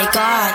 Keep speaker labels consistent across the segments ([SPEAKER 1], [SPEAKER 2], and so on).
[SPEAKER 1] God.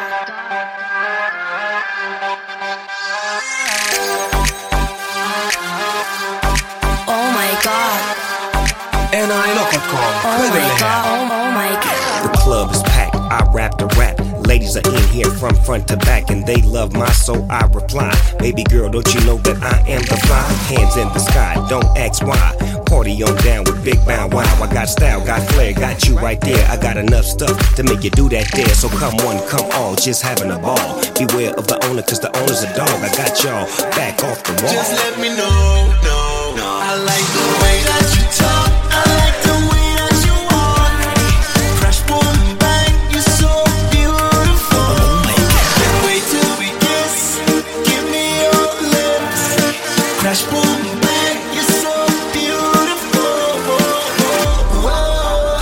[SPEAKER 1] Oh my God.
[SPEAKER 2] NI.com.
[SPEAKER 1] Oh my God. Oh my God.
[SPEAKER 3] The club is packed, I rap the rap. Ladies are in here from front to back, and they love my soul, I reply. Baby girl, don't you know that I am the fly? Hands in the sky, don't ask why. Party on down with Big Bow Wow. I got style, got flair, got you right there. I got enough stuff to make you do that there. So come one, come all, just having a ball. Beware of the owner, cause the owner's a dog. I got y'all back off the wall.
[SPEAKER 4] Just let me know, no. I like the way that you talk. I like the way that you walk. Fresh boom, bang, you're so beautiful. Can't wait till we kiss. Give me your lips. Crash boom, bang, you're so beautiful. Whoa.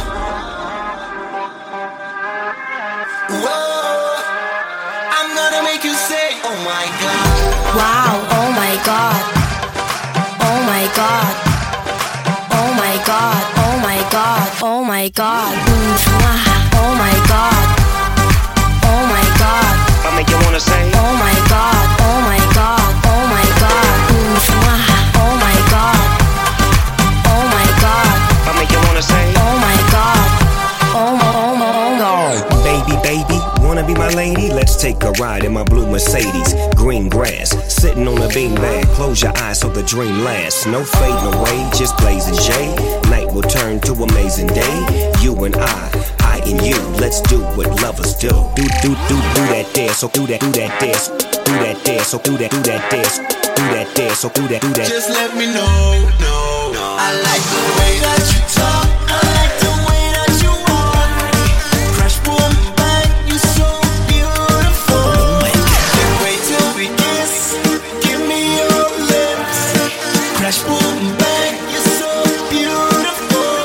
[SPEAKER 4] I'm gonna make you say, oh my God.
[SPEAKER 1] Wow, oh my God. Oh my God. Oh my God. Oh my God. Oh my God. Oh my God. Oh my God.
[SPEAKER 3] I make you wanna say,
[SPEAKER 1] Oh my God. Oh my God. Oh my God. Oh my God. Oh my God.
[SPEAKER 3] I make you wanna say,
[SPEAKER 1] Oh my God. Oh my God.
[SPEAKER 3] baby, baby, wanna be my lady? Let's take a ride in my blue Mercedes. Green grass, sitting on a beanbag. Close your eyes so the dream lasts. No fading away, just blazing J. Night will turn to amazing day. You and I and you. Let's do what lovers do. Do that dance, so do that dance. Do that dance, so do that dance. Do that dance, so do that.
[SPEAKER 4] Just let me know, no. I like the way that you talk. I like the way that you walk. Fresh boom, bang, you're so beautiful. Can't wait till we kiss. Give me your lips. Crash boom, bang, you're so beautiful.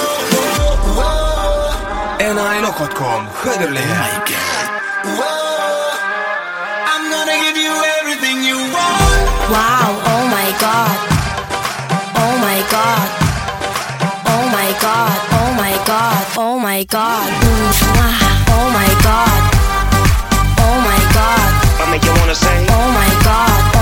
[SPEAKER 2] NI.com. Hörderligen.
[SPEAKER 4] I'm gonna give you everything you want.
[SPEAKER 1] Wow, oh my God. Oh my God. Oh my God. Oh my God. Oh my God. Oh my God. Oh my God.
[SPEAKER 3] I make you wanna say,
[SPEAKER 1] Oh my God.